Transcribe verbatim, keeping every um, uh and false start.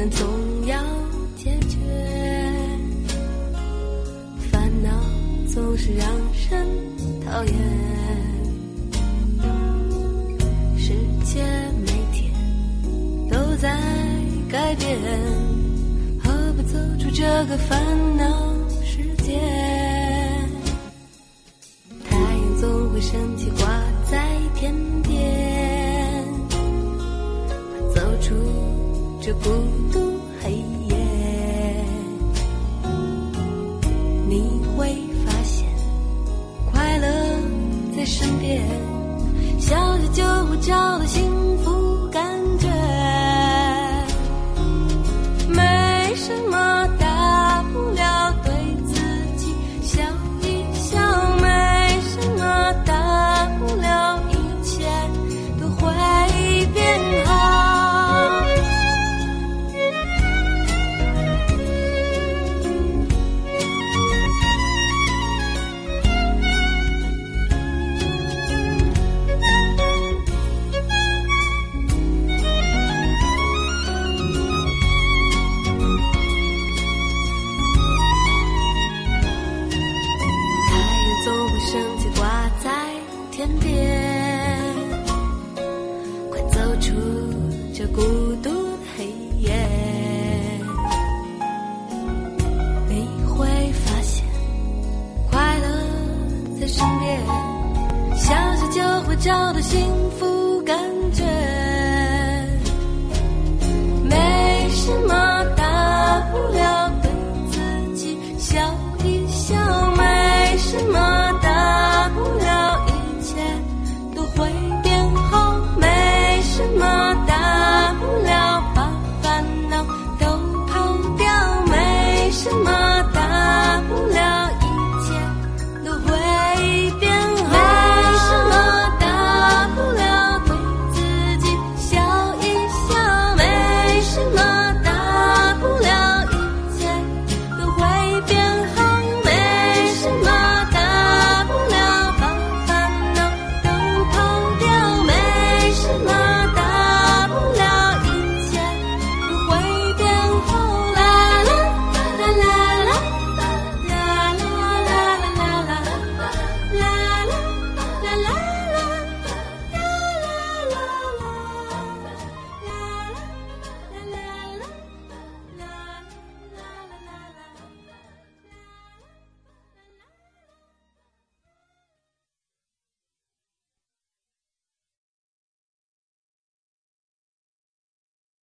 难总要解决，烦恼总是让人讨厌。世界每天都在改变，何不走出这个烦恼世界？太阳总会升起挂在天边，快走出这孤独黑夜，你会发现快乐在身边，笑着就会找到幸福感觉。没什么大不了，对自己笑一笑，没什么大不了，一切都会变好。升起挂在天边，快走出这孤独